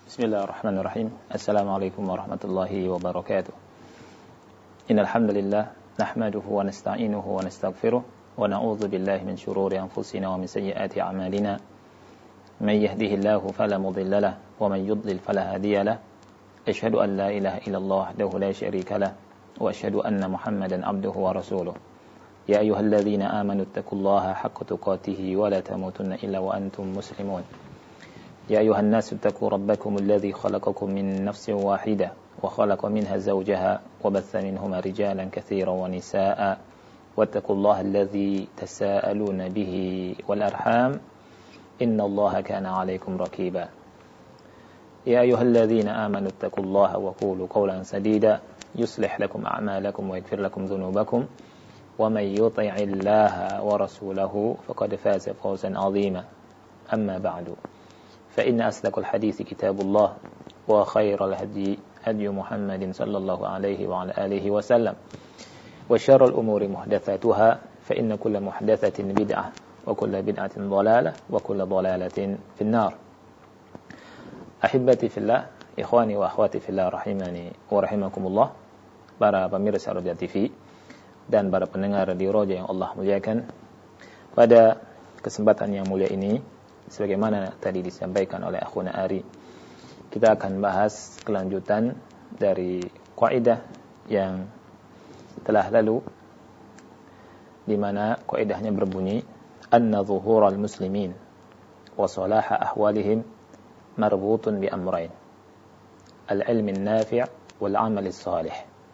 Bismillahirrahmanirrahim. Assalamualaikum warahmatullahi wabarakatuh. Innal hamdalillah nahmaduhu wa nasta'inuhu wa nastaghfiruh wa na'udzu billahi min shururi anfusina wa min sayyiati a'malina. May yahdihillahu fala mudilla lahu wa man yudlil fala hadiya lahu. Asyhadu an la ilaha illallah wahdahu la syarika lahu wa asyhadu anna Muhammadan abduhu wa rasuluh. Ya ayyuhalladzina amanu taqullaha haqqa tuqatih wa la tamutunna illa wa antum muslimun. يا أيها الناس اتقوا ربكم الذي خلقكم من نفس واحدة وخلق منها زوجها وبث منهما رجالا كثيرا ونساء واتقوا الله الذي تساءلون به والأرحام إن الله كان عليكم رقيبا يا أيها الذين آمنوا اتقوا الله وقولوا قولا سديدا يصلح لكم أعمالكم ويغفر لكم ذنوبكم ومن يطع الله ورسوله فقد فاز فوزا عظيما أما بعد فإن أصدق الحديث كتاب الله وخير الهدي هدي محمد صلى الله عليه وعلى آله وسلم وشر الأمور محدثاتها فإن كل محدثة بدعة وكل بدعة ضلالة وكل ضلالة في النار. Ahibati fillah, ikhwani wa akhwati fillah rahimani wa rahimakumullah, para pemirsa Roja TV dan para pendengar di Roja yang Allah muliakan. Pada kesempatan yang mulia ini, sebagaimana tadi disampaikan oleh akhuna Ari, kita akan bahas kelanjutan dari kaidah yang telah lalu, di mana kaidahnya berbunyi anna zuhural muslimin wa salaha ahwalihim marbutun bi amrayn al-ilmi an-nafi' wal 'amal as-salih,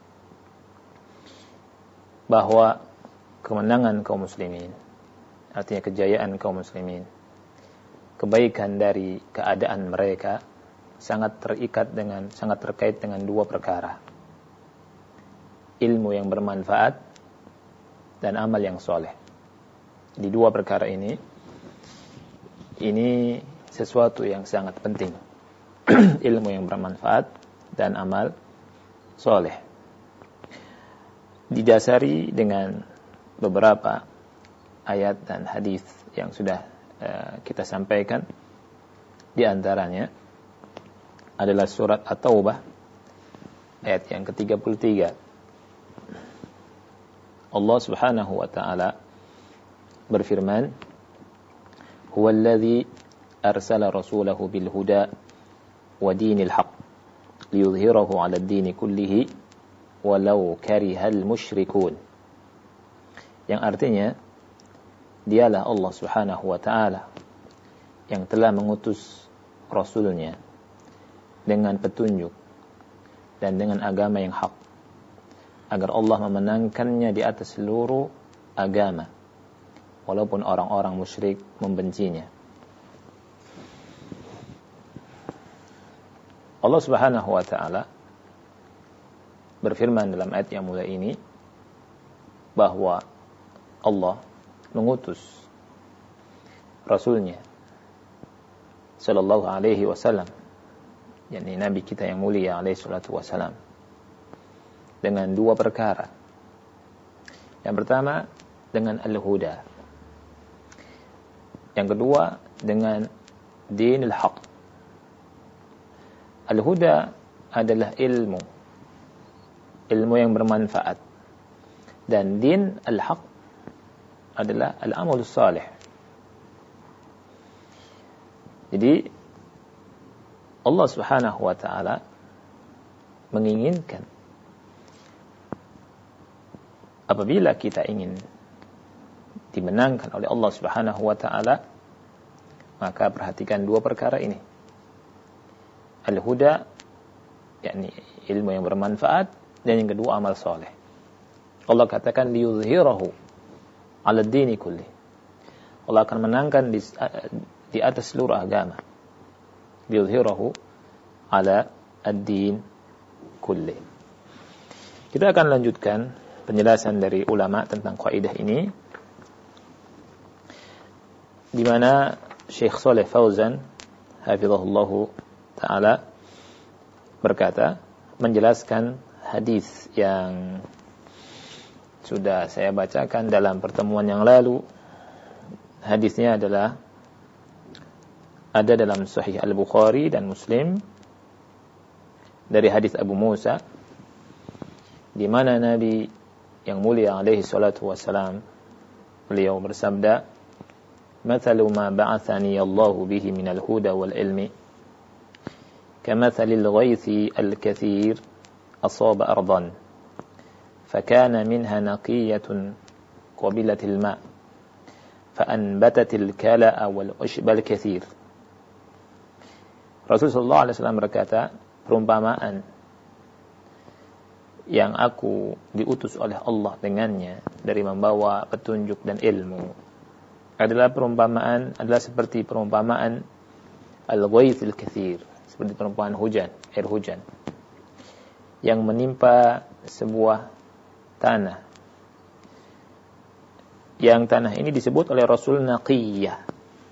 bahwa kemenangan kaum muslimin, artinya kejayaan kaum muslimin, kebaikan dari keadaan mereka sangat terkait dengan dua perkara: ilmu yang bermanfaat dan amal yang soleh. Di dua perkara ini sesuatu yang sangat penting. Ilmu yang bermanfaat dan amal soleh, didasari dengan beberapa ayat dan hadis yang sudah kita sampaikan. Di antaranya adalah surat At-Taubah ayat yang ke-33. Allah Subhanahu wa taala berfirman, "Huwallazi arsala rasulahu bil huda wa dinil haqq liyudhhirahu 'ala ad-dini kullihi walau karihal musyrikun." Yang artinya, dialah Allah Subhanahu wa ta'ala yang telah mengutus Rasulnya dengan petunjuk dan dengan agama yang hak, agar Allah memenangkannya di atas seluruh agama, walaupun orang-orang musyrik membencinya. Allah Subhanahu wa ta'ala berfirman dalam ayat yang mulia ini bahwa Allah mengutus Rasulnya sallallahu alaihi wasallam, yakni Nabi kita yang mulia alaihi salatu wasallam, dengan dua perkara. Yang pertama dengan al-huda, yang kedua dengan dinul haq. Al-huda adalah ilmu yang bermanfaat, dan din al-haq adalah al-amal salih. Jadi Allah Subhanahu wa ta'ala menginginkan apabila kita ingin dimenangkan oleh Allah Subhanahu wa ta'ala, maka perhatikan dua perkara ini. Al-huda, yakni ilmu yang bermanfaat, dan yang kedua amal saleh. Allah katakan liyuzhirahu 'ala ad-dini kulli. Allah akan menangkan di atas seluruh agama. Liyuzhirahu 'ala ad-din kulli. Kita akan lanjutkan penjelasan dari ulama tentang kaidah ini, di mana Syekh Shalih Fauzan hafizahullahu ta'ala berkata, menjelaskan hadis yang sudah saya bacakan dalam pertemuan yang lalu. Hadisnya adalah ada dalam Sahih Al-Bukhari dan Muslim dari hadis Abu Musa, di mana Nabi yang mulia alaihi salatu wassalam, beliau bersabda, "Mathalu ma ba'athani Allahu bihi minal huda wal ilmi, kamathalil ghaithi al-kathir asaba ardan, fakana minha naqiyatun qabilatil ma' fa'anbatatil kala'a wal ushbal kathir." Rasulullah SAW berkata, perumpamaan yang aku diutus oleh Allah dengannya dari membawa petunjuk dan ilmu adalah seperti perumpamaan al-ghaithil kathir, seperti perumpamaan hujan, air hujan yang menimpa sebuah tanah, yang tanah ini disebut oleh Rasul naqiyah.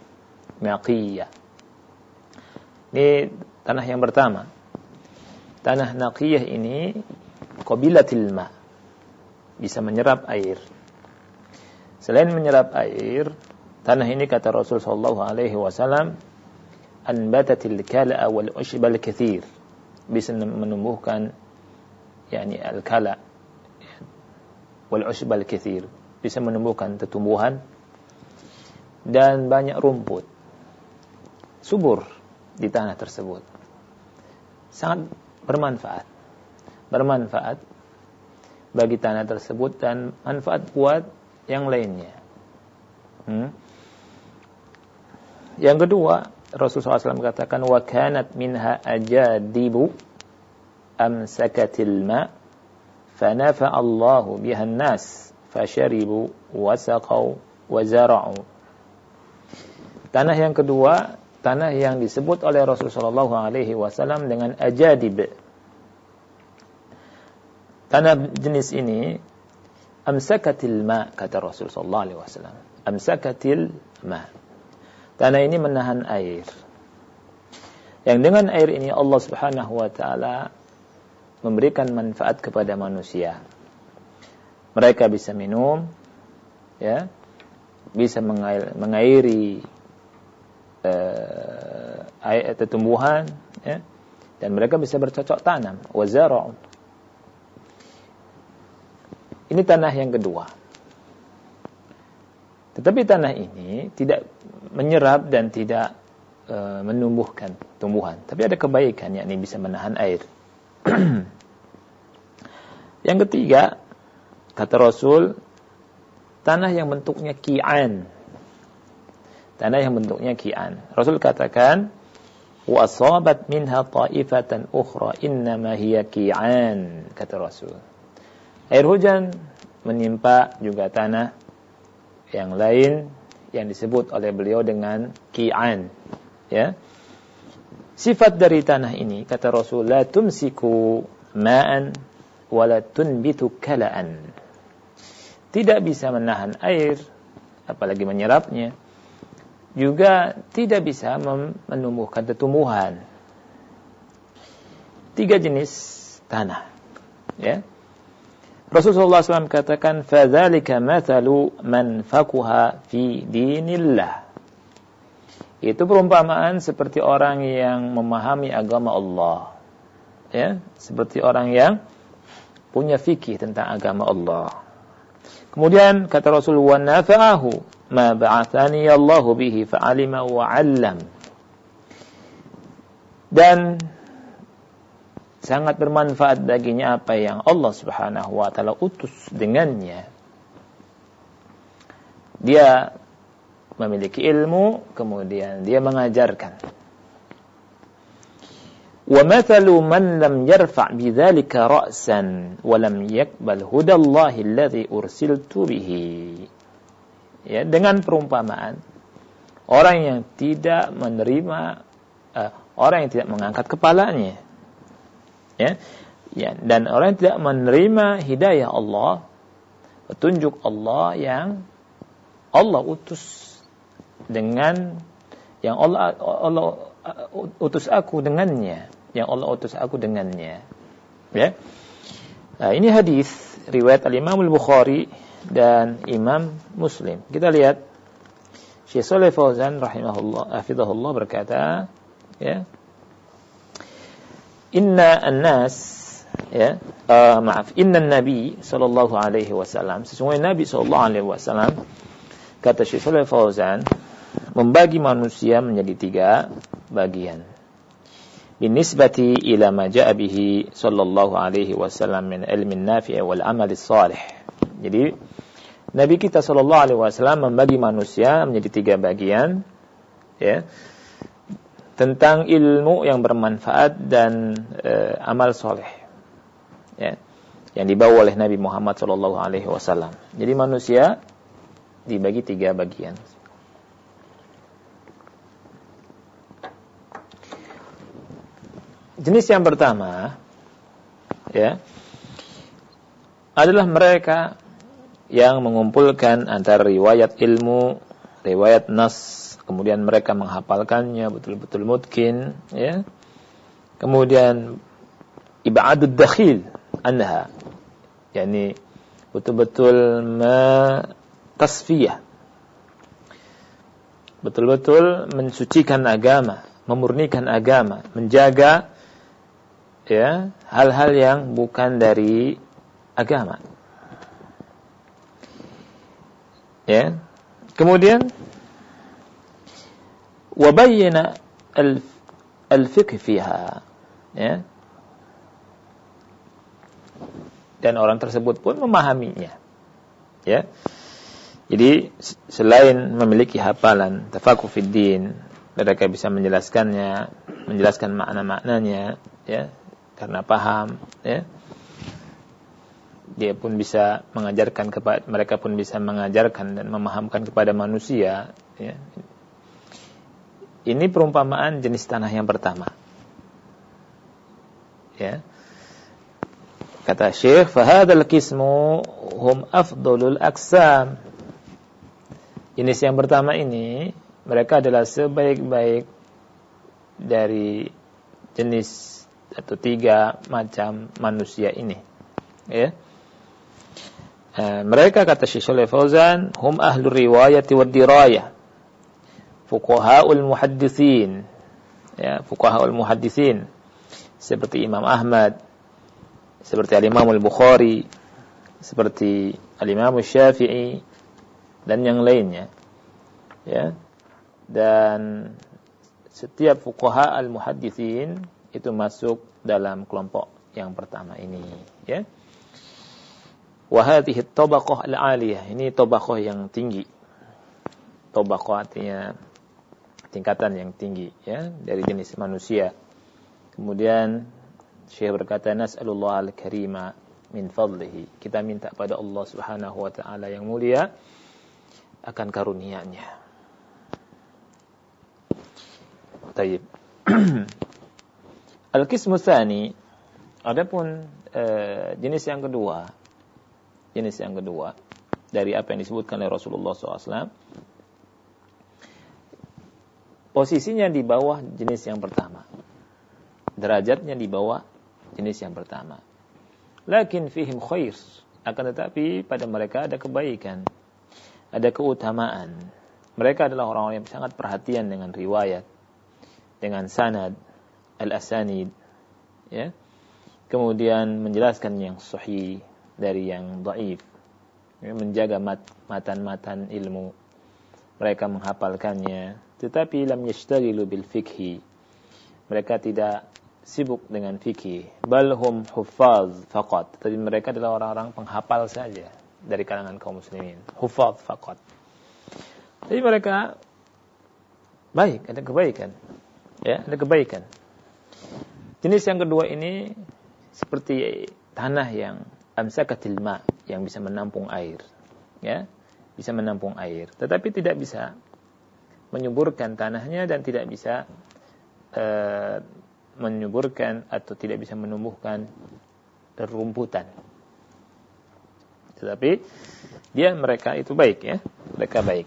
Ini tanah yang pertama. Tanah naqiyah ini qabilatil ma, bisa menyerap air. Selain menyerap air, tanah ini kata Rasul sallallahu alaihi wasallam, anbatatil kala'a wal ushbal kathir, bisa menumbuhkan al-kala wal ushbal kathir, bisa menumbuhkan tumbuhan dan banyak rumput subur di tanah tersebut. Sangat bermanfaat bagi tanah tersebut dan manfaat buat yang lainnya. Yang kedua, Rasulullah SAW katakan, wa kanat minha ajadibu amsakatil ma fanafa Allahu bihan nas fasharibu wasaqau wazara'u. Tanah yang kedua, tanah yang disebut oleh Rasulullah SAW dengan ajadib. Tanah jenis ini amsakatil ma, kata Rasulullah SAW. Amsakatil ma. Tanah ini menahan air. Yang dengan air ini Allah Subhanahu wa taala memberikan manfaat kepada manusia. Mereka bisa minum, ya, bisa mengairi tumbuhan, ya, dan mereka bisa bercocok tanam. Wazara'u. Ini tanah yang kedua. Tetapi tanah ini tidak menyerap dan tidak menumbuhkan tumbuhan, tapi ada kebaikan, yakni bisa menahan air. Yang ketiga, kata Rasul, tanah yang bentuknya ki'an. Tanah yang bentuknya ki'an. Rasul katakan, wa asabat minha ta'ifatan ukhra innama hiya ki'an, kata Rasul. Air hujan menimpa juga tanah yang lain yang disebut oleh beliau dengan ki'an, ya. Sifat dari tanah ini, kata Rasul, la tumsiku ma'an wa la tunbitu kala'an. Tidak bisa menahan air, apalagi menyerapnya. Juga tidak bisa menumbuhkan tumbuhan. 3 jenis tanah, ya. Rasulullah SAW katakan, فَذَلِكَ مَثَلُ مَنْ فَقُهَ فِي دِينِ اللَّهِ. Itu perumpamaan seperti orang yang memahami agama Allah, ya, seperti orang yang punya fikih tentang agama Allah. Kemudian kata Rasul, وَنَفَعَهُ مَا بَعَثَنِيَ اللَّهُ بِهِ فَعَلِمَ وَعَلَّمَ. Dan sangat bermanfaat baginya apa yang Allah Subhanahu wa taala utus dengannya. Dia memiliki ilmu, kemudian dia mengajarkan. Wa mathalu man lam yarfa' bidzalika ra'san wa lam yaqbal hudallahi alladhi ursiltu bihi. Ya, dengan perumpamaan orang yang tidak menerima orang yang tidak mengangkat kepalanya. Ya, dan orang yang tidak menerima hidayah Allah, petunjuk Allah yang Allah utus dengan, yang Allah utus aku dengannya, yang Allah utus aku dengannya. Ya, nah, ini hadis riwayat Al-Imam Al-Bukhari dan Imam Muslim. Kita lihat Syekh Shalih Fauzan rahimahullah hafizahullah berkata, ya, inna an-nas, ya, inna Nabi sallallahu alaihi wasallam, sesungguhnya Nabi sallallahu alaihi wasallam, kata Syekh Shalih Fauzan, membagi manusia menjadi 3 bagian. Binisbati ila ma ja'a bihi sallallahu alaihi wasallam min ilmin nafi' wal amali shalih. Jadi Nabi kita sallallahu alaihi wasallam membagi manusia menjadi 3 bagian, ya, tentang ilmu yang bermanfaat dan amal soleh, ya, yang dibawa oleh Nabi Muhammad sallallahu alaihi wasallam. Jadi manusia dibagi 3 bagian. Jenis yang pertama, ya, adalah mereka yang mengumpulkan antara riwayat ilmu, riwayat nas, kemudian mereka menghafalkannya betul-betul mutqin, ya. Kemudian ibadud dakhil anha, yakni betul-betul tasfiyah, betul-betul mensucikan agama, memurnikan agama, menjaga, ya, hal-hal yang bukan dari agama, ya. Kemudian wabayyana al-fiqh fiha, ya, dan orang tersebut pun memahaminya, ya. Jadi selain memiliki hafalan tafaqquh fid din, mereka bisa menjelaskannya, menjelaskan makna-maknanya, ya, karena paham, ya. Dia pun bisa mengajarkan kepada, mereka pun bisa mengajarkan dan memahamkan kepada manusia, ya. Ini perumpamaan jenis tanah yang pertama, ya. Kata Syekh, fahadal qismu hum afdalul aqsam. Jenis yang pertama ini, mereka adalah sebaik-baik dari jenis atau 3 macam manusia ini, ya. Mereka, kata Syekh Shalih Fauzan, hum ahlur riwayati wad dirayah, fuqahaul muhadditsin, ya, fuqahaul muhadditsin seperti Imam Ahmad, seperti Al-Imam Al-Bukhari, seperti Al-Imam Syafi'i dan yang lainnya, ya. Dan setiap fuqaha al-muhadditsin itu masuk dalam kelompok yang pertama ini, ya. Wa hadhihi at-tabaqah al-'aliyah, ini tabaqah yang tinggi. Tabaqah artinya tingkatan yang tinggi, ya, dari jenis manusia. Kemudian Syekh berkata, nas'alullah al-karima min fadlihi, kita minta pada Allah Subhanahu wa taala yang mulia akan karunia-Nya. Baik. Al-qismu tsani, adapun jenis yang kedua dari apa yang disebutkan oleh Rasulullah SAW, posisinya di bawah jenis yang pertama, derajatnya di bawah jenis yang pertama. Lakin fihim khair, akan tetapi pada mereka ada kebaikan, ada keutamaan. Mereka adalah orang-orang yang sangat perhatian dengan riwayat, dengan sanad, al-asanid, ya. Kemudian menjelaskan yang sahih dari yang dhaif, ya, menjaga matan-matan ilmu. Mereka menghafalkannya, tetapi lam yashtaghilu bil fiqhi, mereka tidak sibuk dengan fikih. Bal hum huffaz faqat, tapi mereka adalah orang-orang penghafal saja dari kalangan kaum muslimin. Huffaz faqat. Jadi mereka baik, ada kebaikan, ya, ada kebaikan. Jenis yang kedua ini seperti tanah yang amsakatil ma, yang bisa menampung air, ya, bisa menampung air, tetapi tidak bisa menyuburkan tanahnya dan tidak bisa menyuburkan atau tidak bisa menumbuhkan rumputan. Tetapi mereka itu baik, ya, mereka baik.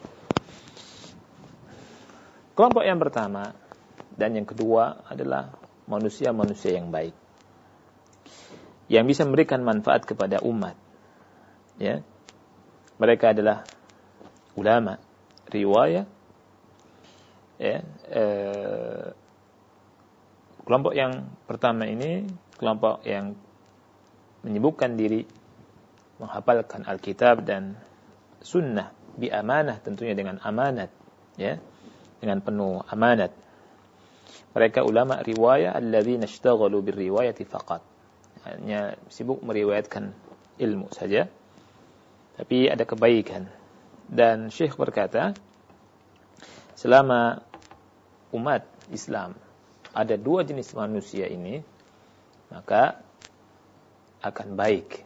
Kelompok yang pertama dan yang kedua adalah manusia-manusia yang baik, yang bisa memberikan manfaat kepada umat, ya. Mereka adalah ulama riwayah, ya, kelompok yang pertama ini kelompok yang menyibukkan diri menghafalkan Alkitab dan Sunnah bi amanah, tentunya dengan amanat, ya, dengan penuh amanat. Mereka ulama riwayah alladzina ishtaghalu birriwayati faqat, hanya sibuk meriwayatkan ilmu saja, tapi ada kebaikan. Dan Syekh berkata, selama umat Islam ada dua jenis manusia ini, maka akan baik.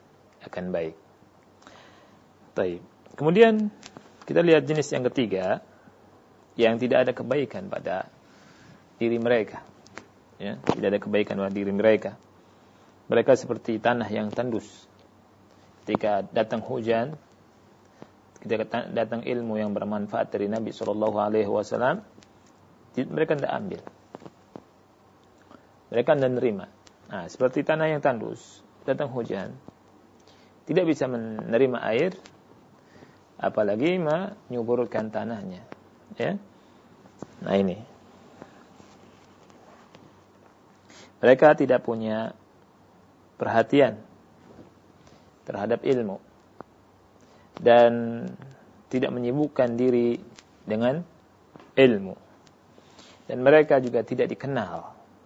Baik. Kemudian kita lihat jenis yang ketiga, yang tidak ada kebaikan pada diri mereka. Ya, tidak ada kebaikan pada diri mereka. Mereka seperti tanah yang tandus. Ketika datang hujan, ketika datang ilmu yang bermanfaat dari Nabi SAW, mereka tidak ambil. Mereka tidak menerima. Nah, seperti tanah yang tandus, datang hujan, tidak bisa menerima air, apalagi menyuburkan tanahnya. Ya. Nah ini. Mereka tidak punya perhatian terhadap ilmu dan tidak menyibukkan diri dengan ilmu. Dan mereka juga tidak dikenal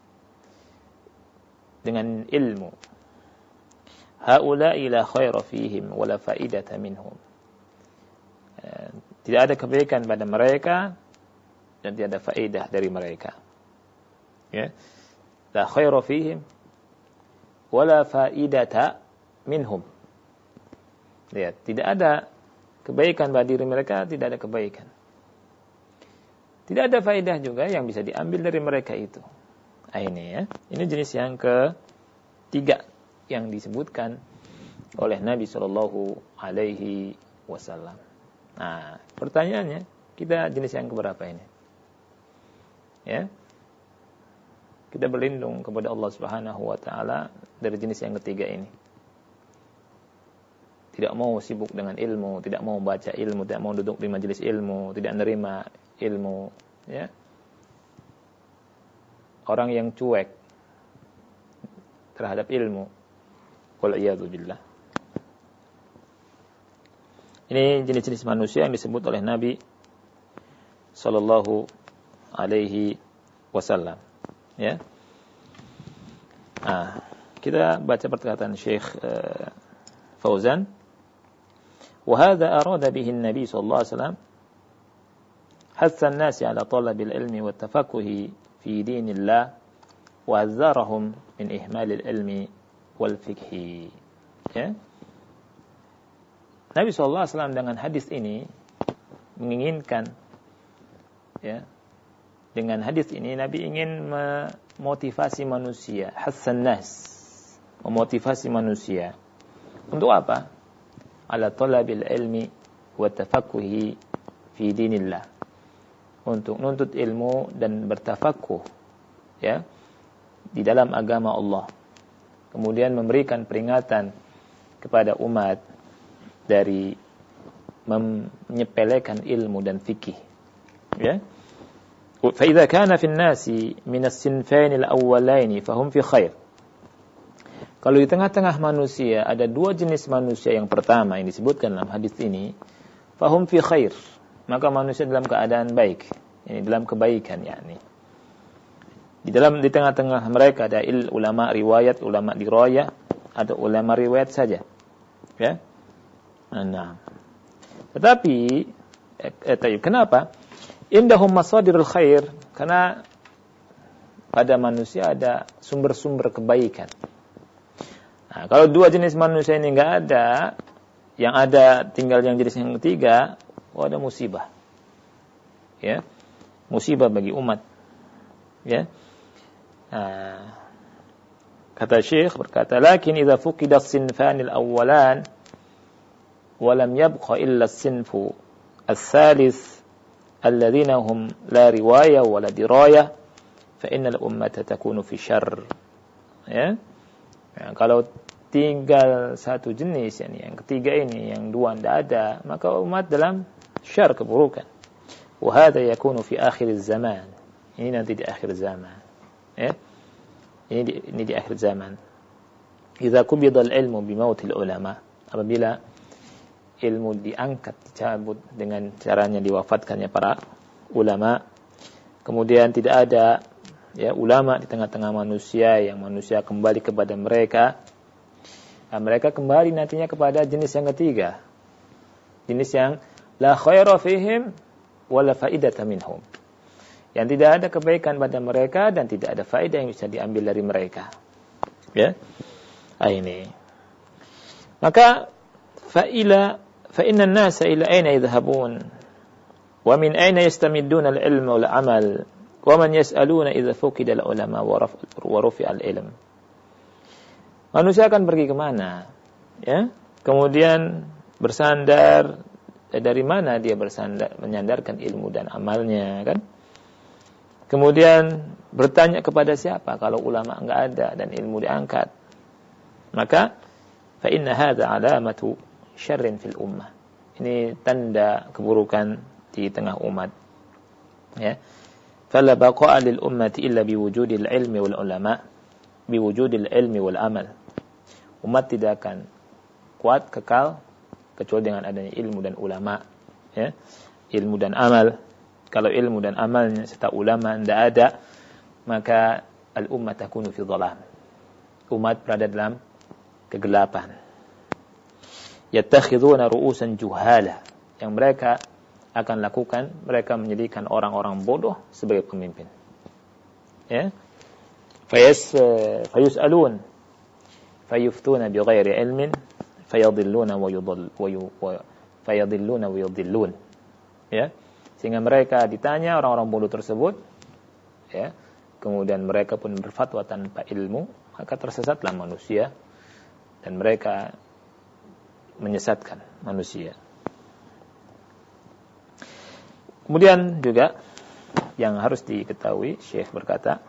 dengan ilmu. Haula'i la khaira fihim wa la faidata minhum. Tidak ada kebaikan pada mereka dan tidak ada faedah dari mereka. Ya. La khaira fihim wa la faidata minhum. Lihat, tidak ada kebaikan pada diri mereka, tidak ada kebaikan. Tidak ada faedah juga yang bisa diambil dari mereka itu. Nah, ini ya. Ini jenis yang ketiga yang disebutkan oleh Nabi Shallallahu Alaihi Wasallam. Nah, pertanyaannya, kita jenis yang keberapa ini? Ya, kita berlindung kepada Allah Subhanahu Wa Taala dari jenis yang ketiga ini. Tidak mau sibuk dengan ilmu, tidak mau baca ilmu, tidak mau duduk di majelis ilmu, tidak menerima ilmu. Ya, orang yang cuek terhadap ilmu. Wal'iyadu billah. Ini jenis-jenis manusia yang disebut oleh Nabi Sallallahu Alaihi Wasallam. Ya. Nah, kita baca perkataan Syekh Fauzan. وهذا أراد به النبي صلى الله عليه وسلم حث الناس على طلب العلم والتفقه في دين الله وحذرهم من إهمال العلم والفقه. Ya. Nabi SAW dengan hadis ini menginginkan, ya, dengan hadis ini Nabi ingin memotivasi manusia, hassan nas, memotivasi manusia untuk apa? Ala talabil ilmi wa tafaqquhi fi dinillah, untuk nuntut ilmu dan bertafaqquh, ya, di dalam agama Allah. Kemudian memberikan peringatan kepada umat dari menyepelekan ilmu dan fikih. Ya. Fa idza kana fi an-nasi min as-sinfain al-awwalain fa hum fi khair. Kalau di tengah-tengah manusia ada dua jenis manusia yang pertama yang disebutkan dalam hadis ini, fa hum fi khair, maka manusia dalam keadaan baik, ini dalam kebaikan, yakni. Di tengah-tengah mereka ada ulama riwayat, ulama dirayah, ada ulama riwayat saja. Ya. Nah. Tetapi kenapa? Indahum masadirul khair, karena pada manusia ada sumber-sumber kebaikan. Nah, kalau dua jenis manusia ini enggak ada, yang ada tinggal yang jenis yang ketiga, ada musibah. Ya. Musibah bagi umat. Ya. Nah, kata Syekh berkata, lakin idza fuqida as-sinfanil awwalan wa lam yabqa illa as-sinfu as-salis alladhina hum la riwaya wa la diraya fa innal ummata takunu fi syarr. Ya. Nah, kalau tinggal satu jenis, yang ketiga ini, yang dua tidak ada, maka umat dalam syarr, keburukan. Wa hadha yakunu fi akhir zaman. Ini nanti di akhir zaman. Ya. Ini di akhir zaman. Idza qubida al-ilmu bi mautil ulama, apabila ilmu diangkat, dicabut dengan caranya diwafatkannya para ulama, kemudian tidak ada ulama di tengah-tengah manusia, yang manusia kembali kepada mereka. Nah, mereka kembali nantinya kepada jenis yang ketiga, jenis yang la khaira fihim wala faidata minhum, yang tidak ada kebaikan pada mereka dan tidak ada faedah yang bisa diambil dari mereka. Ya, ini. Maka fa inna an-nasa ila aina yadhhabun wa min aina yastamidduna al-ilma wal amal wa man yas'aluna idza fuqida al-ulama wa rufi'a al-ilm. Manusia akan pergi kemana? Ya, kemudian bersandar, dari mana dia bersandar, menyandarkan ilmu dan amalnya, kan? Kemudian bertanya kepada siapa kalau ulama enggak ada dan ilmu diangkat? Maka fa inna hadza alamatu syarrin fil ummah. Ini tanda keburukan di tengah umat. Ya. Fala baqa'a lil ummati illa biwujudil ilmi wal ulama, biwujudil ilmi wal amal. Umat tidak akan kuat, kekal, kecuali dengan adanya ilmu dan ulama. Ya. Ilmu dan amal. Kalau ilmu dan amalnya serta ulama tidak ada, maka al-ummah takunu fi dhalam. Umat berada dalam kegelapan. Yattakhiduna ru'usan juhala. Yang mereka akan lakukan, mereka menjadikan orang-orang bodoh sebagai pemimpin. Ya. Fayus'alun fayuftuna bighairi ilmin fayadhilluna wa yudhillun. Ya. Sehingga mereka ditanya, orang-orang bodoh tersebut, ya, kemudian mereka pun berfatwa tanpa ilmu, maka tersesatlah manusia dan mereka menyesatkan manusia. Kemudian juga yang harus diketahui, Syekh berkata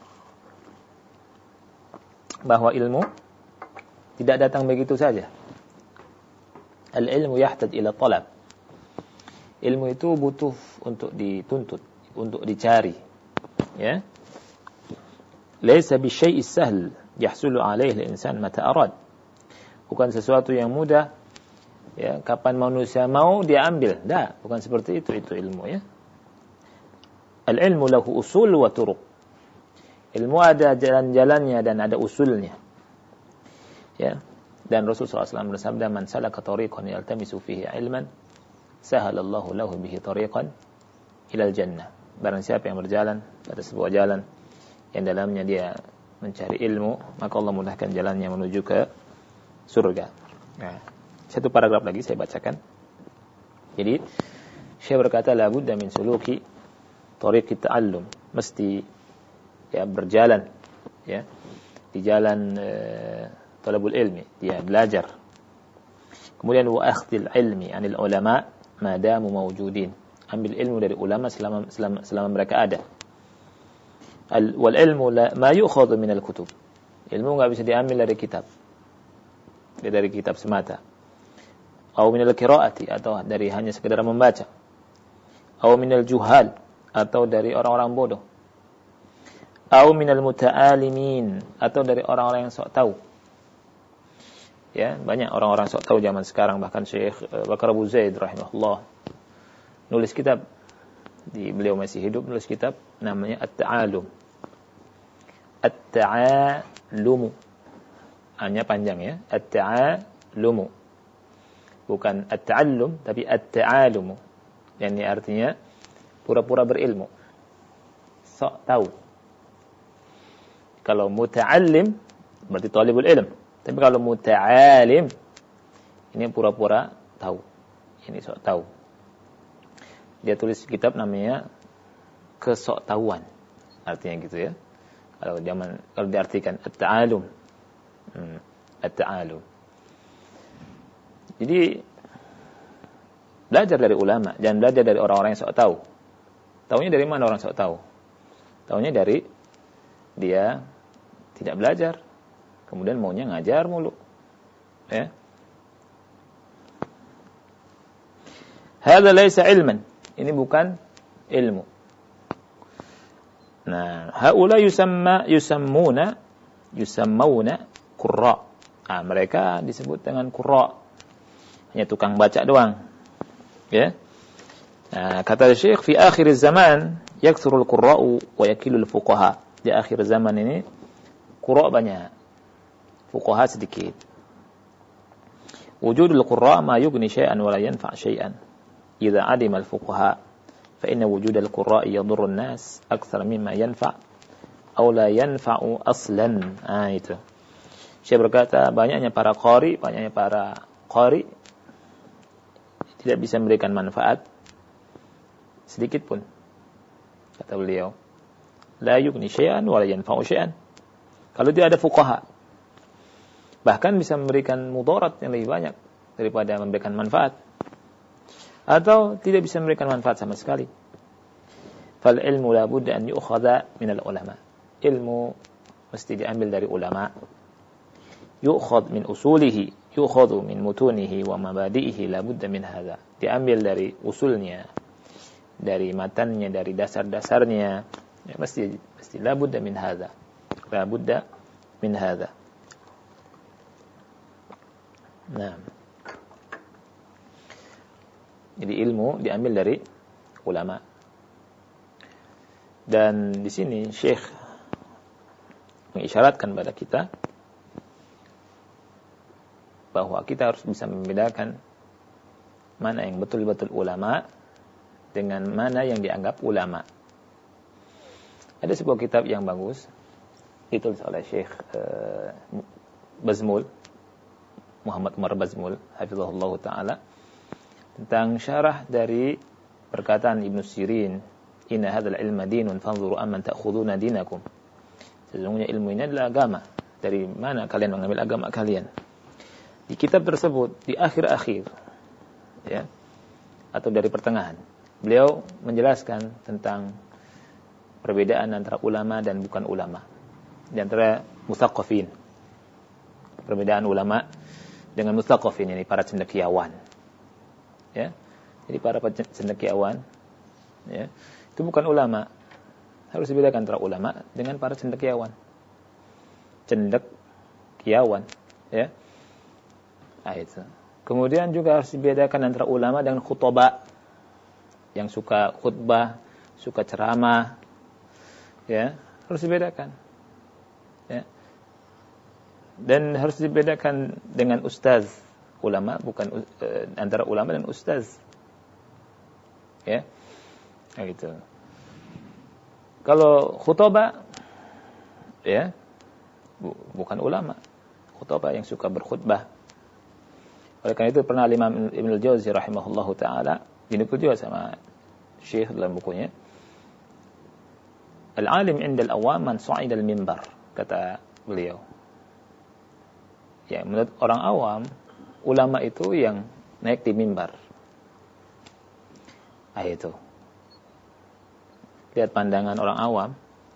bahwa ilmu tidak datang begitu saja. Al-ilmu yahtaj ila talab. Ilmu itu butuh untuk dituntut, untuk dicari. Ya. Laisa bisyai'is sahl yahsulu alaihi al-insan mata arad. Bukan sesuatu yang mudah, ya, kapan manusia mau dia ambil. Tidak, bukan seperti itu ilmu, ya. Al-ilmu lahu usul wa turuq. Ilmu ada jalan-jalannya dan ada usulnya. Ya. Dan Rasulullah SAW bersabda, "Man salaka tariqan yaltamisu fihi ilman, sahalallahu lahu bihi tariqan ilal jannah." Barang siapa yang berjalan pada sebuah jalan yang dalamnya dia mencari ilmu, maka Allah mudahkan jalannya menuju ke surga. Nah, satu paragraf lagi saya bacakan. Jadi, Syekh berkata, la budda min suluki tariqit ta'allum. Mesti ya berjalan, ya, di jalan talabul ilmi, dia belajar. Kemudian wa akhdil ilmi anil ulama ma damu mawjudin. Ambil ilmu dari ulama selama mereka ada. Wal ilmu ma yu'khadhu min al-kutub. Ilmu enggak bisa diambil dari kitab. Dari kitab semata. Atau min al-qiraati, atau dari hanya sekedar membaca. Atau min al-juhal, atau dari orang-orang bodoh. Atau min al-muta'alimin, atau dari orang-orang yang sok tahu. Ya, banyak orang-orang sok tahu zaman sekarang, bahkan Syekh Bakar Abu Zaid rahimahullah nulis kitab, beliau masih hidup, nulis kitab namanya At-Ta'alum. At-Ta'alumu. Hanya panjang, ya. At-Ta'alumu. Bukan At-Ta'allum, tapi At-Ta'alumu. Yang ini artinya pura-pura berilmu. Sok tahu. Kalau muta'allim berarti talibul ilm. Tapi kalau muta'alim, ini pura-pura tahu. Ini sok tahu. Dia tulis kitab namanya Kesoktahuan. Artinya gitu, ya. Kalau diartikan at-ta'alum. At-ta'alum. Jadi belajar dari ulama, jangan belajar dari orang-orang yang sok tahu. Taunya dari mana orang sok tahu? Taunya dari dia tidak belajar, kemudian maunya ngajar mulu. Ya. Hadza laisa ilman. Ini bukan ilmu. Nah, haula yusammuna qurra. Nah, mereka disebut dengan qurra. Hanya tukang baca doang. Ya. Nah, kata Syekh, fi akhir zaman yakthurul qurra'u wa yakilul fuqaha. Di akhir zaman ini qurra banyak, fuqaha sedikit. Wujudul qurra ma yughni syai'an wa la yanfa' syai'an. Idza 'adima al-fuqaha fa inna wujudal qurra yadurru an-nas akthar mimma yanfa' aw la yanfa'u aslan. Itu. Syekh berkata, banyaknya para qari tidak bisa memberikan manfaat sedikit pun. Kata beliau, la yughni syai'an wa la yanfa'u syai'an. Kalau tidak ada fuqaha, bahkan bisa memberikan mudarat yang lebih banyak daripada memberikan manfaat, atau tidak bisa memberikan manfaat sama sekali. Fal ilmu la budda an yu'khadha min al ulama. Ilmu mesti diambil dari ulama. Yu'khadh min usulihi, yu'khadhu min mutunihi wa mabadi'ihi, la budda min hadha. Diambil dari usulnya, dari matannya, dari dasar-dasarnya. Ya, mesti la budda min hadha. La budda min hadha. Nah. Jadi ilmu diambil dari ulama. Dan di sini Syekh mengisyaratkan pada kita bahwa kita harus bisa membedakan mana yang betul-betul ulama dengan mana yang dianggap ulama. Ada sebuah kitab yang bagus ditulis oleh Syekh Bazmul, Muhammad Umar Bazmul, hafizahullah ta'ala, tentang syarah dari perkataan Ibnu Sirin, inna hadzal ilma dinun fanzuru amman ta'khuduna dinakum. Sesungguhnya ilmu ini adalah agama. Dari mana kalian mengambil agama kalian? Di kitab tersebut, di akhir-akhir, ya, atau dari pertengahan, beliau menjelaskan tentang perbedaan antara ulama dan bukan ulama, di antara mutsaqqafin. Perbedaan ulama dengan mutsaqqafin, ini para cendekiawan. Ya. Jadi para cendekiawan, ya, itu bukan ulama. Harus dibedakan antara ulama dengan para cendekiawan. Cendekiawan, ya. Nah, itu. Kemudian juga harus dibedakan antara ulama dengan khutbah, yang suka khutbah, suka ceramah, ya, harus dibedakan, ya. Dan harus dibedakan dengan ustaz. Ulama bukan antara ulama dan ustaz, ya, nah, gitu. Kalau khutbah, ya, bukan ulama, khutbah yang suka berkhutbah. Oleh karena itu pernah Imam Ibnul Jauzi rahimahullahu ta'ala dinukil juga sama Syekh dalam bukunya, al-alim 'inda al-awam man sa'ida al-mimbar, kata beliau. Ya, menurut orang awam, ulama itu yang naik di mimbar. Nah, itu. Lihat pandangan orang awam,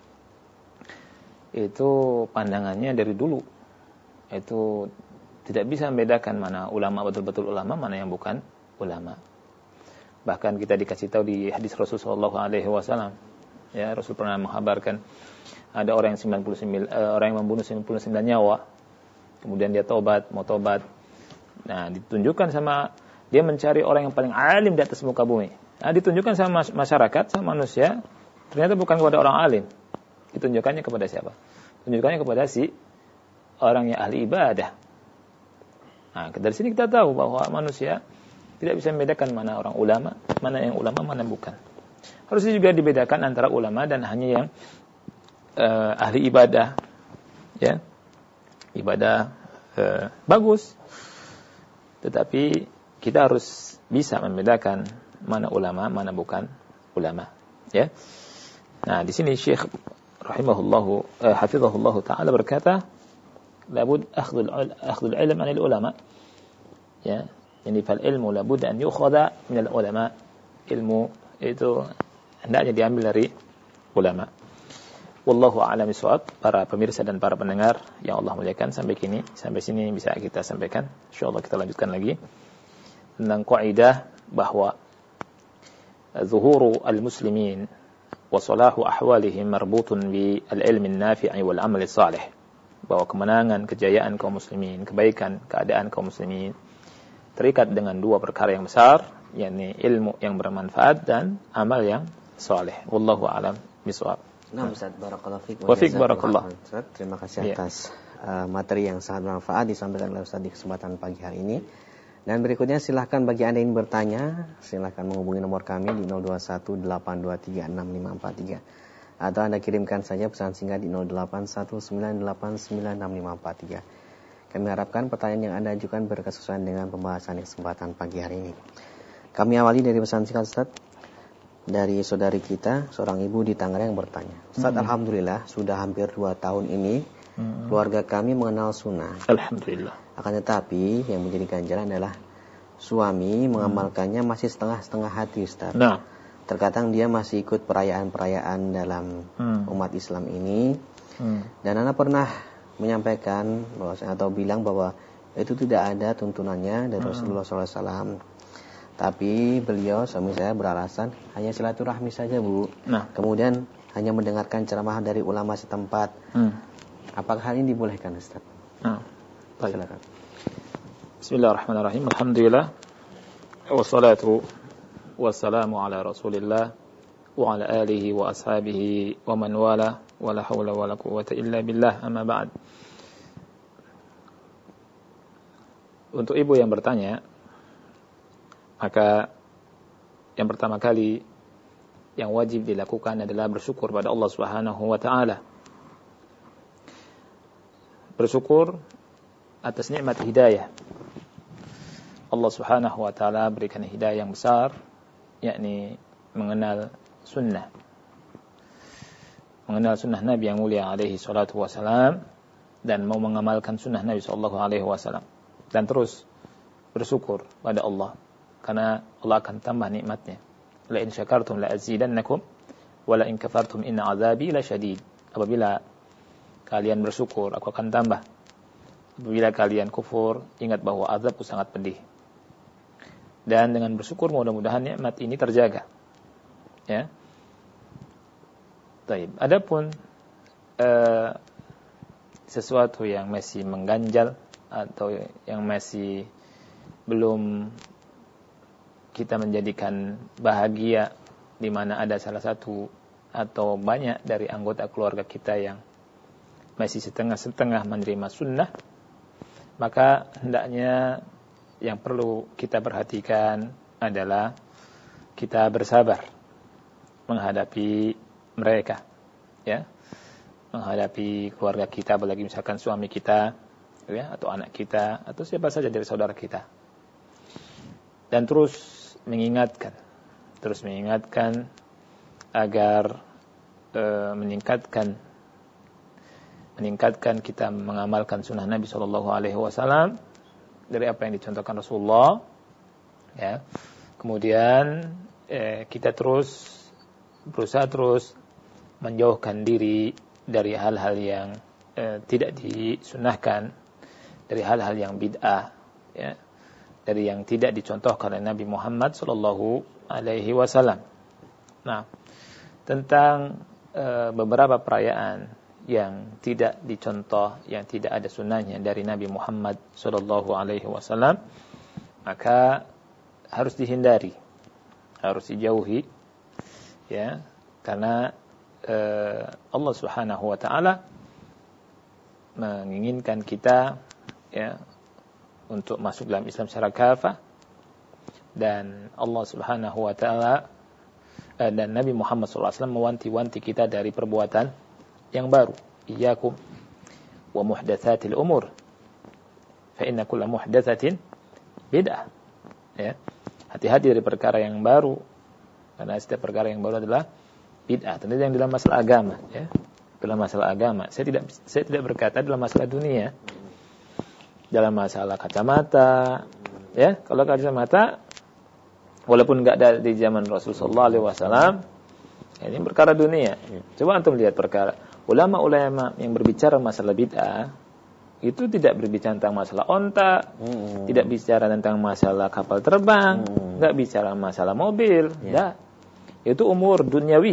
itu pandangannya dari dulu. Itu tidak bisa membedakan mana ulama betul-betul ulama, mana yang bukan ulama. Bahkan kita dikasih tahu di hadis Rasul sallallahu alaihi wasallam, ya, Rasul pernah menghabarkan ada orang yang orang yang membunuh 99 nyawa. Kemudian dia mau tobat. Nah, ditunjukkan sama dia mencari orang yang paling alim di atas muka bumi. Nah, ditunjukkan sama masyarakat, sama manusia, ternyata bukan kepada orang alim. Ditunjukkannya kepada siapa? Tunjukkannya kepada si orang yang ahli ibadah. Nah, dari sini kita tahu bahwa manusia tidak bisa membedakan mana orang ulama, mana yang ulama, mana bukan. Harusnya juga dibedakan antara ulama dan hanya yang ahli ibadah, ya, ibadah bagus. Tetapi kita harus bisa membedakan mana ulama, mana bukan ulama, ya. Nah, di sini Syekh hafizahullahu ta'ala berkata, labud akhdhul ilm 'anil ulama, ya, yani fal ilmu labud an yukhadha min al ulama. Ilmu itu hendaknya diambil dari ulama. Wallahu a'lam bishawab. Para pemirsa dan para pendengar yang Allah muliakan, sampai sini bisa kita sampaikan. Insyaallah kita lanjutkan lagi tentang kaidah bahwa zuhuru al-muslimin wa salahu ahwalihim marbutun bi al-ilmi an-nafi'i wal 'amali salih. Bahwa kemenangan, kejayaan kaum muslimin, kebaikan, keadaan kaum muslimin terikat dengan dua perkara yang besar, yakni ilmu yang bermanfaat dan amal yang saleh. Wallahu a'lam bishawab. Nah, Ustaz, barakallahu fiik. Wa fiik barakallah. Ustaz, terima kasih atas materi yang sangat bermanfaat disampaikan oleh Ustaz di kesempatan pagi hari ini. Dan berikutnya silahkan bagi Anda yang ingin bertanya, silahkan menghubungi nomor kami di 0218236543 atau Anda kirimkan saja pesan singkat di 0819896543. Kami harapkan pertanyaan yang Anda ajukan berkesesuaian dengan pembahasan di kesempatan pagi hari ini. Kami awali dari pesan singkat, Ustaz, dari saudari kita, seorang ibu di Tangerang yang bertanya. Ustaz, alhamdulillah sudah hampir 2 tahun ini keluarga kami mengenal sunnah. Alhamdulillah. Akan tetapi yang menjadi ganjalan adalah suami mengamalkannya masih setengah-setengah hati, Ustaz. Nah, terkadang dia masih ikut perayaan-perayaan dalam umat Islam ini. Dan Anda pernah menyampaikan bahwa, atau bilang bahwa itu tidak ada tuntunannya dari Rasulullah SAW. Tapi beliau, suami saya, beralasan hanya silaturahmi saja, Bu. Nah, kemudian hanya mendengarkan ceramah dari ulama setempat. Apakah hal ini dibolehkan, Ustaz? Baik. Silakan. Bismillahirrahmanirrahim. Alhamdulillah. Wassalatu wassalamu ala Rasulillah wa ala alihi wa ashabihi wa man wala wa la hawla wa la quwwata illa billah, amma ba'd. Untuk ibu yang bertanya, maka yang pertama kali yang wajib dilakukan adalah bersyukur pada Allah Subhanahu wa taala. Bersyukur atas nikmat hidayah. Allah Subhanahu wa taala berikan hidayah yang besar, yakni mengenal sunnah. Mengenal sunnah Nabi yang mulia alaihi salatu wasalam dan mau mengamalkan sunnah Nabi sallallahu alaihi wasallam dan terus bersyukur pada Allah karena Allah akan tambah nikmatnya. La in syakartum la azidannakum wa la in kafartum inna azabi lasyadid. Apabila kalian bersyukur, aku akan tambah. Apabila kalian kufur, ingat bahwa azabku sangat pedih. Dan dengan bersyukur mudah-mudahan nikmat ini terjaga. Ya. Baik. Adapun sesuatu yang masih mengganjal atau yang masih belum kita menjadikan bahagia, di mana ada salah satu atau banyak dari anggota keluarga kita yang masih setengah-setengah menerima sunnah, maka hendaknya yang perlu kita perhatikan adalah kita bersabar menghadapi mereka, ya, menghadapi keluarga kita, apalagi misalkan suami kita, ya, atau anak kita, atau siapa saja dari saudara kita, dan terus mengingatkan agar meningkatkan kita mengamalkan sunnah Nabi SAW dari apa yang dicontohkan Rasulullah, ya. Kemudian kita berusaha terus menjauhkan diri dari hal-hal yang tidak disunnahkan, dari hal-hal yang bid'ah, ya, dari yang tidak dicontohkan oleh Nabi Muhammad SAW. Nah, tentang beberapa perayaan yang tidak dicontoh, yang tidak ada sunnahnya dari Nabi Muhammad SAW, maka harus dihindari, harus dijauhi, ya, karena Allah Subhanahu wa taala menginginkan kita, ya, untuk masuk dalam Islam secara kafah, dan Allah Subhanahu wa taala dan Nabi Muhammad SAW mewanti-wanti kita dari perbuatan yang baru. Iyyakum wa muhdatsatil umur fa inna kulla muhdatsatin bid'ah. Ya. Hati-hati dari perkara yang baru, karena setiap perkara yang baru adalah bid'ah. Tentu yang dalam masalah agama, ya. Dalam masalah agama. Saya tidak berkata dalam masalah dunia. Dalam masalah kacamata, ya. Kalau kacamata walaupun enggak ada di zaman Rasulullah SAW, ini perkara dunia. Coba antum lihat perkara ulama-ulama yang berbicara masalah bid'ah itu tidak berbicara tentang masalah onta, tidak bicara tentang masalah kapal terbang, enggak bicara masalah mobil, enggak. Itu umur duniawi, ya.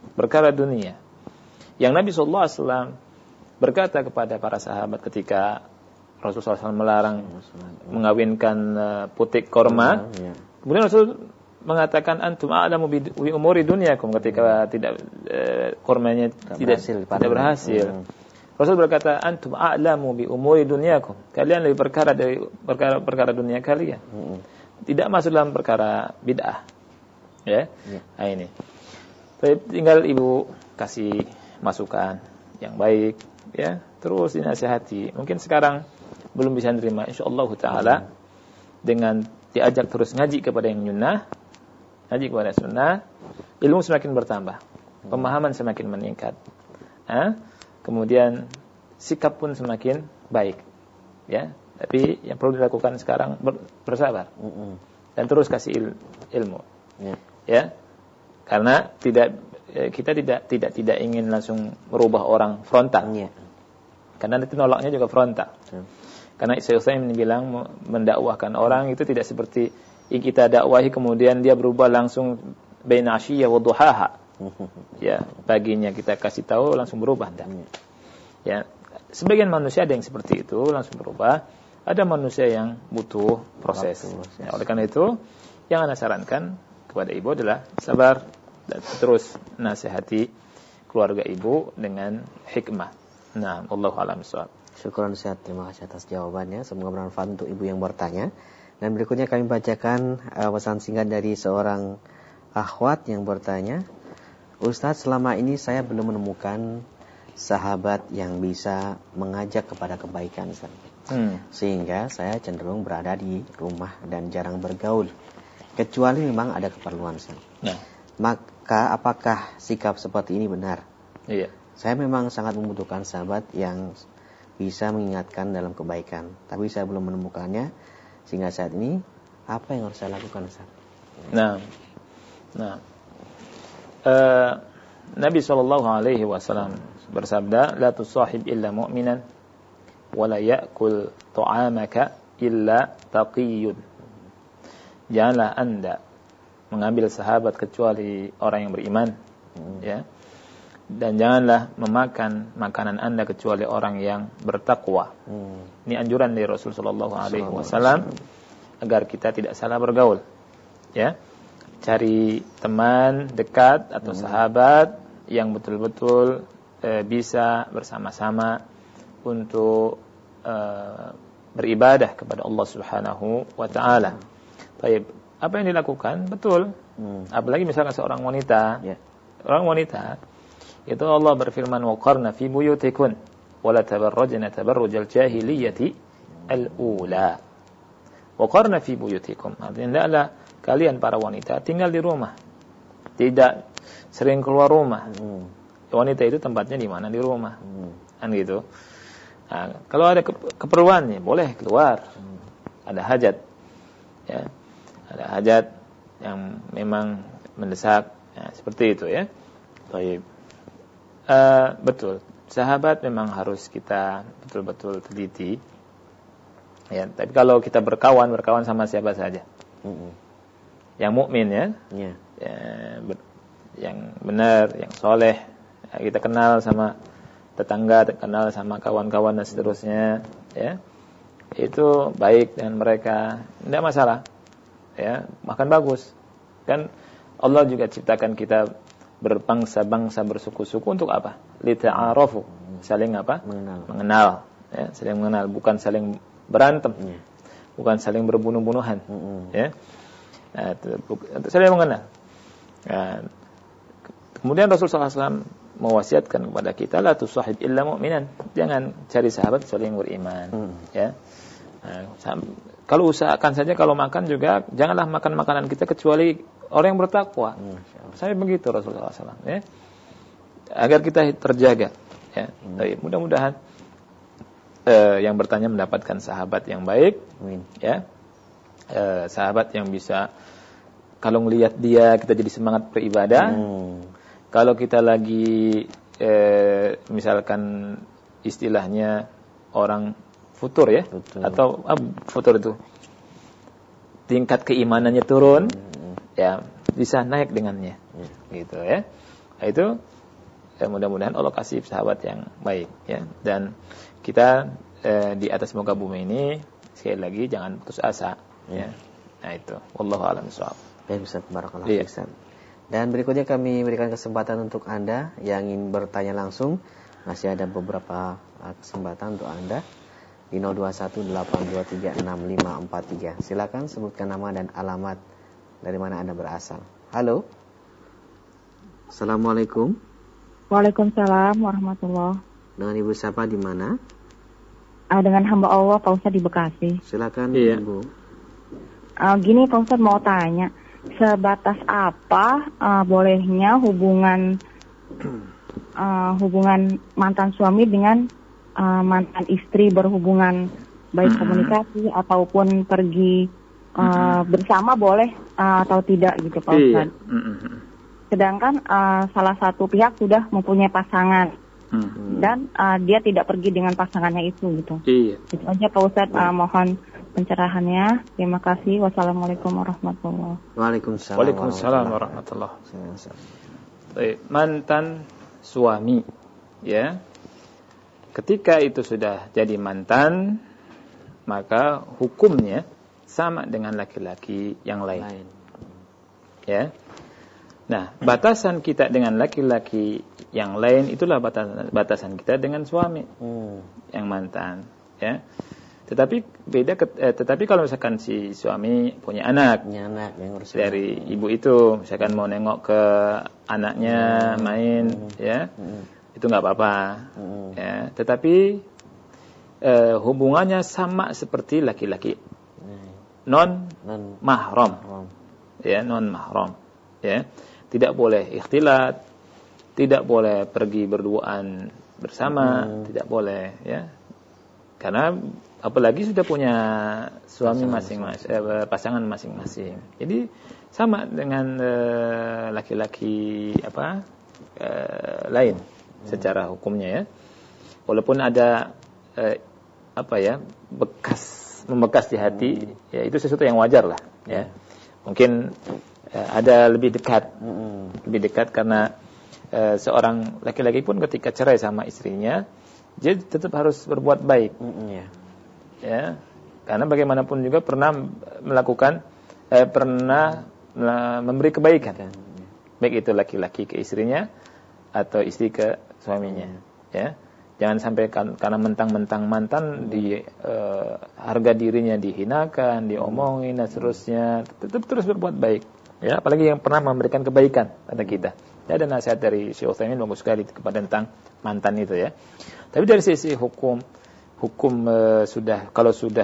perkara dunia. Yang Nabi SAW berkata kepada para sahabat ketika Rasulullah SAW melarang mengawinkan putik korma, kemudian Rasul mengatakan antum a'lamu bi umuri dunyakum ketika tidak kormanya tidak berhasil. Rasul berkata antum a'lamu bi umuri dunyakum, kalian lebih perkara dari perkara dunia kalian. Tidak masuk dalam perkara bid'ah. Ya. Nah ini. Tinggal ibu kasih masukan yang baik, ya. Terus dinasihati. Mungkin sekarang belum bisa nerima, insyaallah taala dengan diajak terus ngaji kepada yang sunnah, ngaji kepada sunnah, ilmu semakin bertambah, pemahaman semakin meningkat. Kemudian sikap pun semakin baik. Ya. Tapi yang perlu dilakukan sekarang bersabar. Dan terus kasih ilmu. Ya. Karena kita tidak ingin langsung merubah orang frontal. Karena itu nolaknya juga frontal. Karena saya bilang mendakwahkan orang itu tidak seperti yang kita dakwahi kemudian dia berubah langsung baina asyiyah wa duhaha. Ya, paginya kita kasih tahu langsung berubah. Ya, sebagian manusia ada yang seperti itu langsung berubah. Ada manusia yang butuh proses. Ya, oleh karena itu, yang Anda sarankan kepada ibu adalah sabar dan terus nasihati keluarga ibu dengan hikmah. Nah, Allahu a'lam bishawab. Syukran Ustaz, terima kasih atas jawabannya. Semoga bermanfaat untuk ibu yang bertanya. Dan berikutnya kami bacakan pesan singkat dari seorang akhwat yang bertanya, Ustaz, selama ini saya belum menemukan sahabat yang bisa mengajak kepada kebaikan, Ustaz. Sehingga saya cenderung berada di rumah dan jarang bergaul, kecuali memang ada keperluan, Ustaz. Maka apakah sikap seperti ini benar? Iya. Saya memang sangat membutuhkan sahabat yang bisa mengingatkan dalam kebaikan, tapi saya belum menemukannya. Sehingga saat ini apa yang harus saya lakukan, Ustaz? Nabi SAW bersabda, la tusahib illa mu'minan wa la ya'kul ta'amaka illa taqiyyun. Janganlah Anda mengambil sahabat kecuali orang yang beriman, ya. Dan janganlah memakan makanan Anda kecuali orang yang bertakwa. Ini anjuran dari Rasulullah SAW agar kita tidak salah bergaul. Ya, cari teman dekat atau sahabat yang betul-betul bisa bersama-sama untuk beribadah kepada Allah Subhanahu wa taala. Baik, apa yang dilakukan betul. Apalagi misalkan seorang wanita, orang wanita itu Allah berfirman waqarna fi buyutikun wala tabarrajna tabarrujal jahiliyati al-ula. Waqarna fi buyutikum, artinya hendaklah kalian para wanita tinggal di rumah, tidak sering keluar rumah. Wanita itu tempatnya di mana? Di rumah. Kan gitu. Nah, kalau ada keperluannya boleh keluar. Ada hajat. Ya. Ada hajat yang memang mendesak, ya, seperti itu ya. Baik. Betul. Sahabat memang harus kita betul-betul teliti. Ya, tapi kalau kita berkawan sama siapa saja. Yang mukmin ya. Yang benar, yang soleh. Ya, kita kenal sama tetangga, kenal sama kawan-kawan dan seterusnya, ya. Itu baik dengan mereka, tidak masalah. Ya, bahkan bagus. Kan Allah juga ciptakan kita berbangsa-bangsa, bersuku-suku untuk apa? Lita'arafu, saling apa? Mengenal. Ya, saling mengenal, bukan saling berantem. Bukan saling berbunuh-bunuhan. Ya. Nah, saling mengenal. Nah, kemudian Rasulullah SAW mewasiatkan kepada kita la tusahib illa mu'minan. Jangan cari sahabat kecuali yang beriman. Ya. Nah, kalau usahakan saja kalau makan juga janganlah makan makanan kita kecuali orang yang bertakwa. Saya begitu Rasulullah SAW, ya. Agar kita terjaga, ya. Mudah-mudahan yang bertanya mendapatkan sahabat yang baik, ya. Sahabat yang bisa kalau melihat dia kita jadi semangat beribadah. Kalau kita lagi misalkan istilahnya orang futur ya, atau futur itu tingkat keimanannya turun, ya bisa naik dengannya, gitu ya. Itu mudah-mudahan Allah kasih sahabat yang baik, ya. Dan kita di atas muka bumi ini sekali lagi jangan putus asa, ya. Nah itu, wallahu a'lam bishawab. Baik Ustaz, barakallahu fiik Ustaz. Dan berikutnya kami berikan kesempatan untuk Anda yang ingin bertanya langsung. Masih ada beberapa kesempatan untuk Anda di 0218236543. Silakan sebutkan nama dan alamat dari mana Anda berasal. Halo. Assalamualaikum. Waalaikumsalam warahmatullahi. Dengan Ibu siapa di mana? Dengan hamba Allah Pak Ustadz di Bekasi. Silakan Ibu. Gini Pak Ustadz mau tanya, sebatas apa bolehnya hubungan mantan suami dengan mantan istri berhubungan baik komunikasi ataupun pergi bersama boleh atau tidak gitu Pak Ustadz. Sedangkan salah satu pihak sudah mempunyai pasangan dan dia tidak pergi dengan pasangannya itu gitu. Itu aja Pak Ustadz, mohon pencerahannya. Terima kasih. Wassalamualaikum warahmatullahi wabarakatuh. Waalaikumsalam warahmatullahi wabarakatuh. Mantan suami, ya. Ketika itu sudah jadi mantan, maka hukumnya sama dengan laki-laki yang lain. Ya. Nah, batasan kita dengan laki-laki yang lain itulah batasan kita dengan suami yang mantan, ya. Tetapi kalau misalkan si suami punya anak yang dari ibu itu, misalkan mau nengok ke anaknya main, ya, itu nggak apa-apa, ya. Tetapi hubungannya sama seperti laki-laki, non mahram, ya, non mahram, ya. Tidak boleh ikhtilat, tidak boleh pergi berduaan bersama, tidak boleh, ya. Karena apalagi sudah punya suami masing-masing, pasangan masing-masing. Jadi sama dengan laki-laki lain secara hukumnya, ya. Walaupun ada membekas di hati, ya itu sesuatu yang wajar lah, ya. Mungkin ada lebih dekat karena seorang laki-laki pun ketika cerai sama istrinya, dia tetap harus berbuat baik, ya, karena bagaimanapun juga pernah memberi kebaikan, baik itu laki-laki ke istrinya atau istri ke suaminya, ya. Jangan sampai karena mentang-mentang mantan harga dirinya dihinakan, diomongin dan seterusnya, tetap terus berbuat baik. Ya, apalagi yang pernah memberikan kebaikan pada kita. Ya, ada nasihat dari Syekh Utsaimin bagus sekali kepada tentang mantan itu, ya. Tapi dari sisi hukum kalau sudah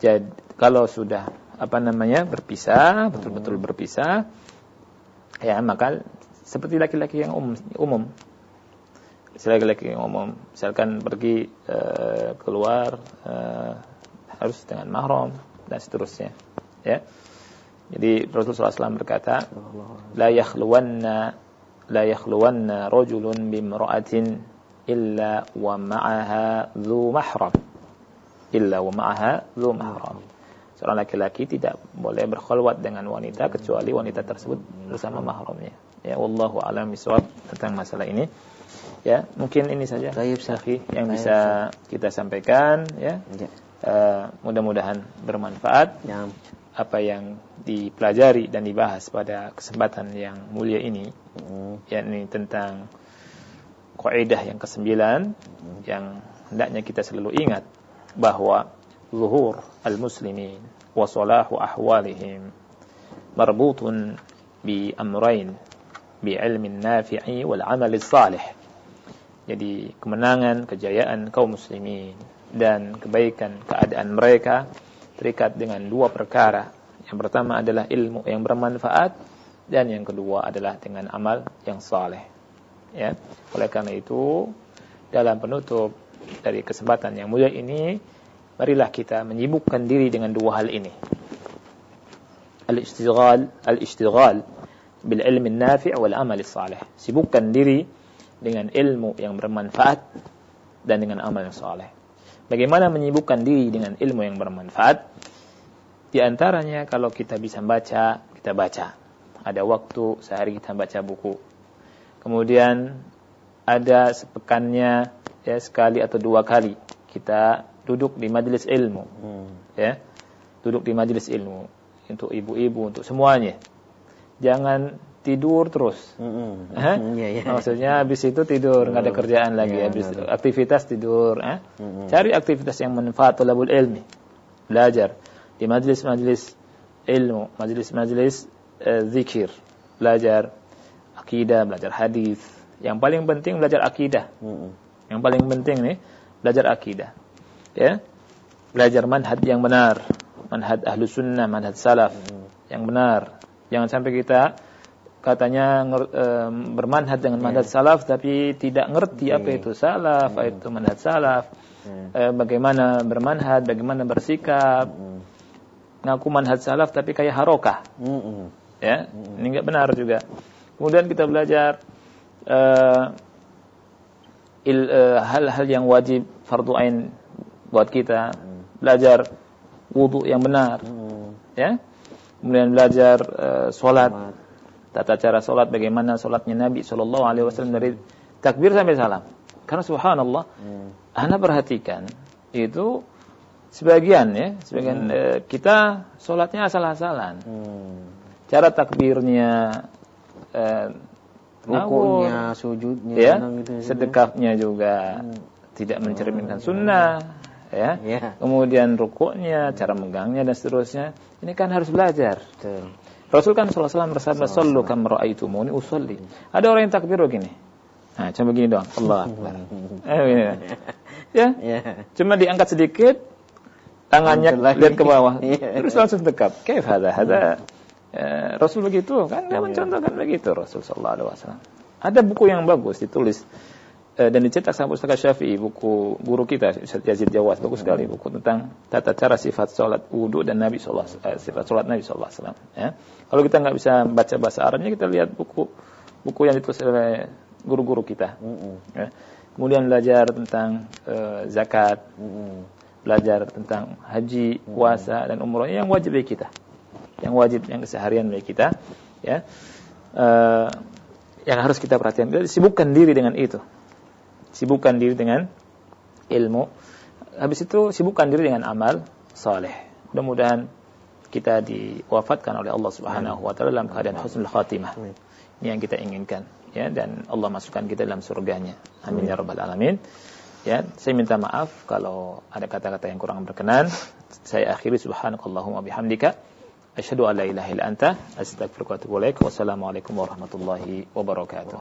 berpisah, betul-betul berpisah, ya maka seperti laki-laki yang umum. Laki-laki yang umum, misalkan pergi keluar harus dengan mahram dan seterusnya, ya. Jadi Rasulullah SAW berkata, la yakhluwanna rajulun bimra'atin illa wa ma'aha dhu mahram. Seorang laki-laki tidak boleh berkhulwat dengan wanita kecuali wanita tersebut bersama mahramnya. Ya, wallahu a'lam bishawab tentang masalah ini. Ya, mungkin ini saja yang bisa kita sampaikan, ya. Mudah-mudahan bermanfaat. Apa yang dipelajari dan dibahas pada kesempatan yang mulia ini, yakni tentang kaidah yang ke-9 yang hendaknya kita selalu ingat bahwa zuhur al-muslimin wa salahu ahwalihim marbutun bi amrayn bi ilmin nafi'i wal amali salih. Jadi kemenangan, kejayaan kaum muslimin dan kebaikan keadaan mereka terikat dengan dua perkara. Yang pertama adalah ilmu yang bermanfaat dan yang kedua adalah dengan amal yang saleh. Ya. Oleh karena itu, dalam penutup dari kesempatan yang mulia ini, marilah kita menyibukkan diri dengan dua hal ini. Al-ishtighal bil ilmi nafi' wal amal salih. Sibukkan diri dengan ilmu yang bermanfaat dan dengan amal yang saleh. Bagaimana menyibukkan diri dengan ilmu yang bermanfaat? Di antaranya kalau kita bisa baca, kita baca. Ada waktu sehari kita baca buku. Kemudian ada sepekannya ya sekali atau 2 kali kita duduk di majelis ilmu. Ya. Duduk di majelis ilmu untuk ibu-ibu, untuk semuanya. Jangan tidur terus. Maksudnya habis itu tidur, enggak ada kerjaan lagi, habis aktivitas tidur, Cari aktivitas yang manfaat talabul ilmi. Belajar di majelis-majelis ilmu, majelis-majelis zikir, belajar akidah, belajar hadis. Yang paling penting belajar akidah. Yang paling penting nih belajar akidah. Ya. Belajar manhaj yang benar, manhaj ahlus sunnah, manhaj salaf yang benar. Jangan sampai kita katanya bermanhaj dengan manhaj salaf tapi tidak ngerti apa itu salaf, apa itu manhaj salaf. Bagaimana bermanhaj, bagaimana bersikap. Ngaku manhaj salaf tapi kayak harokah. Ya, ini enggak benar juga. Kemudian kita belajar hal-hal yang wajib fardu ain buat kita, belajar wudu yang benar, ya. Kemudian belajar salat, tata cara salat, bagaimana salatnya Nabi sallallahu alaihi wasallam dari takbir sampai salam. Karena subhanallah, ana perhatikan itu sebagian kita salatnya asal-asalan. Cara takbirnya, rukuknya, sujudnya, ya, sedekahnya juga tidak mencerminkan sunnah, ya. Kemudian rukuknya, cara megangnya dan seterusnya, ini kan harus belajar. Rasul kan sallallahu alaihi wasallam bersabda, "Shallu kama ra'aitumuni usolli." Ada orang yang takbir begini. Nah, cuma begini doang. Allah Akbar. Ya. Cuma diangkat sedikit, tangannya lihat ke bawah, terus langsung dekap. Kaif hada? Rasul begitu kan, dia mencontohkan begitu Rasul sallallahu alaihi wasallam. Ada buku yang bagus ditulis dan dicetak sama Ustaz Syafi'i, buku guru kita Ustaz Yazid Jawas, bagus sekali buku tentang tata cara sifat salat wudu dan Nabi sallallahu alaihi wasallam, sifat salat Nabi sallallahu alaihi wasallam, ya. Kalau kita enggak bisa baca bahasa Arabnya, kita lihat buku yang ditulis oleh guru-guru kita. Ya. Kemudian belajar tentang zakat, belajar tentang haji, puasa dan umrah yang wajib bagi kita. Yang wajib, yang keseharian bagi kita, ya, yang harus kita perhatikan. Kita sibukkan diri dengan itu, sibukkan diri dengan ilmu. Habis itu sibukkan diri dengan amal saleh. Mudah-mudahan kita diwafatkan oleh Allah Subhanahu wa taala dalam keadaan husnul khatimah. Ini yang kita inginkan, ya, dan Allah masukkan kita dalam surganya. Amin ya rabbal alamin. Ya, saya minta maaf kalau ada kata-kata yang kurang berkenan. Saya akhiri subhanakallahumma bihamdika asyhadu an la ilaha illa anta astaghfiruka wa atubu ilaik. Wassalamualaikum warahmatullahi wabarakatuh.